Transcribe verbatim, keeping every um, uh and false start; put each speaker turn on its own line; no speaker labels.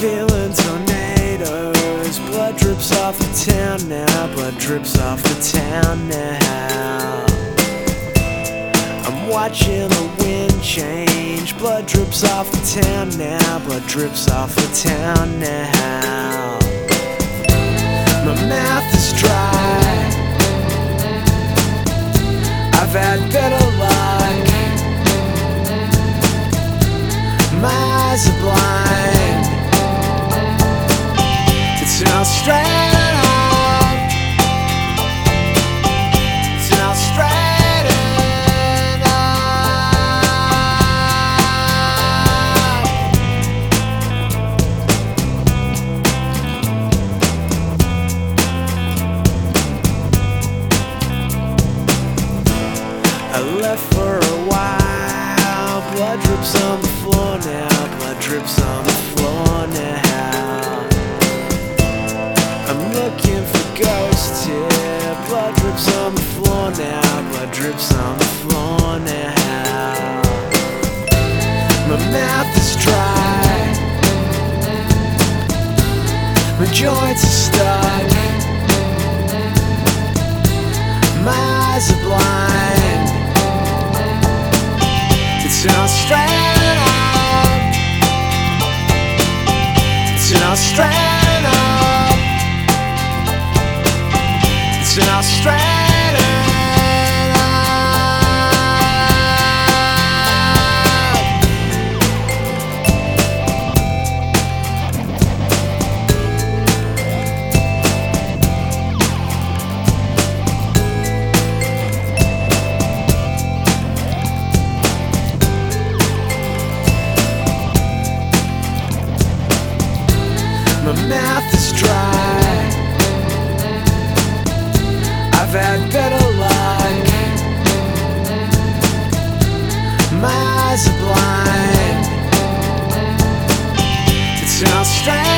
feeling tornadoes. Blood drips off the town now. Blood drips off the town now. I'm watching the wind change. Blood drips off the town now. Blood drips off the town now. My mouth is dry. I've had better luck. My eyes are blind. It's an Australian home. It's an Australian I left for a while. Blood drips on the floor now. Blood drips on the floor now. I'm looking for ghosts here. Blood drips on the floor now. Blood drips on the floor now. My mouth is dry. My joints are stuck. My eyes are blind. It's an Australian home. It's an Australian home. It's an Australian home. My mouth is dry. I've had better luck. My eyes are blind. It's an Australian